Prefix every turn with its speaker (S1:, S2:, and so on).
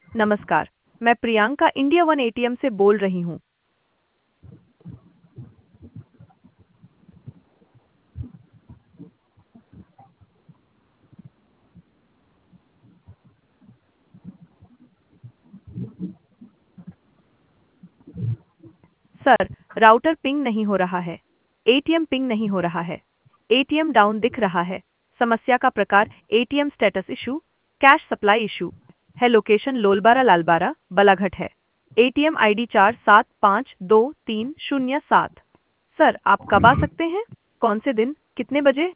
S1: नमस्कार। मैं Priyanka India one ATM से बोल रही हूँ। सर, राउटर पिंग नहीं हो रहा है। एटीएम पिंग नहीं हो रहा है। एटीएम डाउन दिख रहा है। समस्या का प्रकार ATM status issue, cash supply issue है। लोकेशन लोलबारा लालबारा बलाघट है। ATM ID 47523007। सर, आप कब आ सकते हैं? कौन से दिन, कितने बजे?